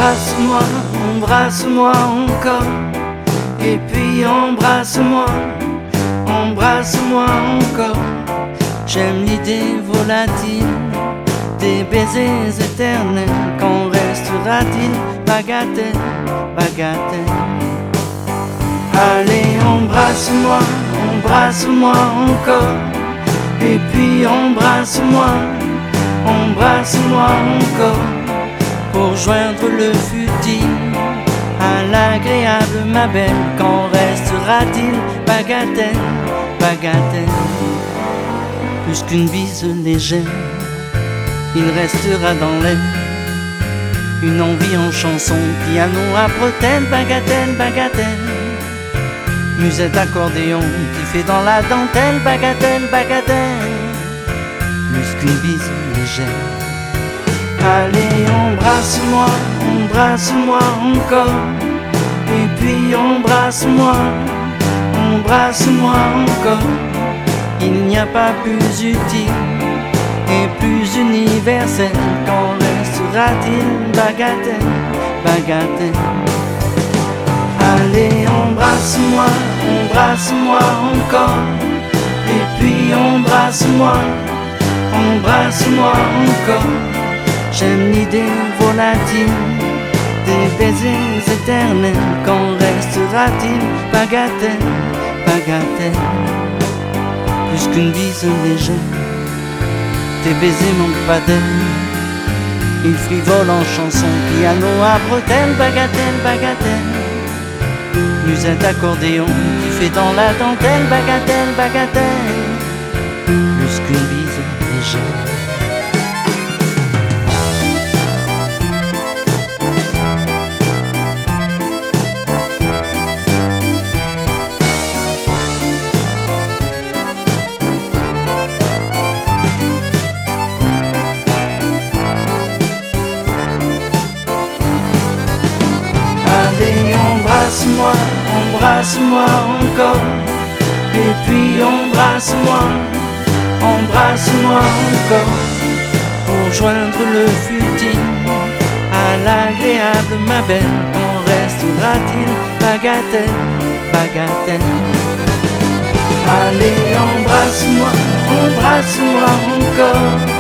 embrasse-moi, embrasse-moi encore. Et puis embrasse-moi, embrasse-moi encore. J'aime l'idée volatile des baisers éternels. Qu'en restera-t-il? Bagatelle, bagatelle. Allez, embrasse-moi, embrasse-moi encore. Et puis embrasse-moi, embrasse-moi encore. Pour joindre le futile à l'agréable, ma belle. Qu'en restera-t-il? Bagatelle, bagatelle. Plus qu'une bise légère, il restera dans l'air une envie en chanson, piano à bretelles, bagatelle, bagatelle. Musette accordéon qui fait dans la dentelle, bagatelle, bagatelle. Plus qu'une bise légère. Allez, embrasse-moi, embrasse-moi encore. Et puis embrasse-moi, embrasse-moi encore. Il n'y a pas plus utile et plus universel. Qu'en restera-t-il? Bagatelle, bagatelle. Allez, embrasse-moi, embrasse-moi encore. Et puis embrasse-moi, embrasse-moi encore. J'aime l'idée volatile des baisers éternels. Qu'en restera-t-il? Bagatelle, bagatelle. Plus qu'une bise légère, tes baisers manquent pas d'air. Ils frivolent en chanson, piano à bretelles, bagatelle, bagatelle. Musette accordéon qui fait dans la dentelle, bagatelle, bagatelle. Plus qu'une bise légère. Allez, embrasse-moi, embrasse-moi encore. Et puis embrasse-moi, embrasse-moi encore. Pour joindre le futile à l'agréable, ma belle. Qu'en restera-t-il? Bagatelle, bagatelle. Allez, embrasse-moi, embrasse-moi encore.